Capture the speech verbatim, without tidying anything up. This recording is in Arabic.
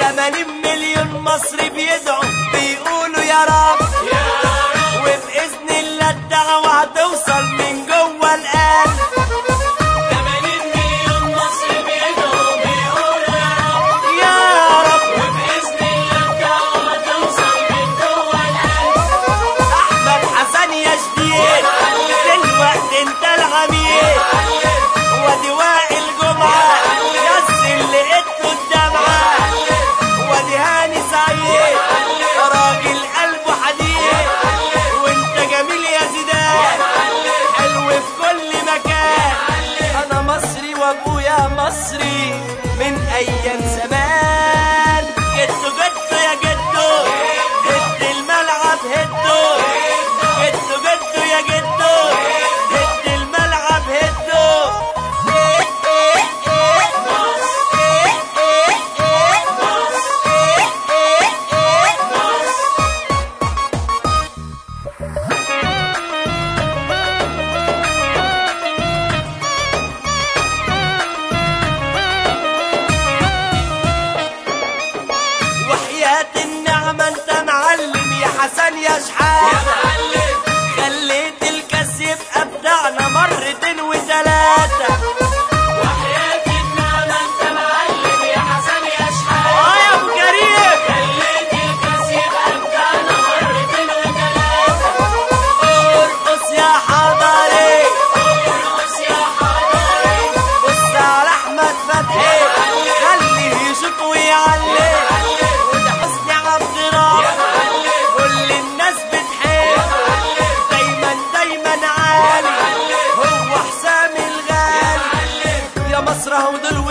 تمانين مليون مصري بيدعوا بيقولوا يا رب يا رب، وبإذن الله الدعوة هتوصل من جوه القلب. تمانين مليون مصري بيدعوا بيقولوا يا رب يا رب وبإذن الله الدعوة هتوصل من جوه القلب. أحمد حسن يا شديد دلوقتي انت العميد، وادي وائل جمعة نزل لقيته الدمعة، وادي هاني سعيد راجل قلبه حديد، وانت جميل يا زيدان حلو في كل مكان. انا مصري وابويا مصري من ايام زمان، جدو جدو يا جدو هد الملعب هدو، جدو جدو يا جدو هد الملعب هدو. وحياة النعمة انت معلم يا حسن يا شحات، خليت الكاس يبقى بتاعنا مرتين وتلاتة. وحياة النعمة انت معلم يا حسن يا شحات، اه يا ابو كريم خليت الكاس يبقى بتاعنا مرتين وتلاتة. ارقص يا حضري ارقص يا حضري، بص على احمد فتحي خليه يشوط ويعلم، وده حسني عبد الرحمن كل الناس بتحب، دايما دايما عالي هو حسام الغالي. يا مصر اهو دول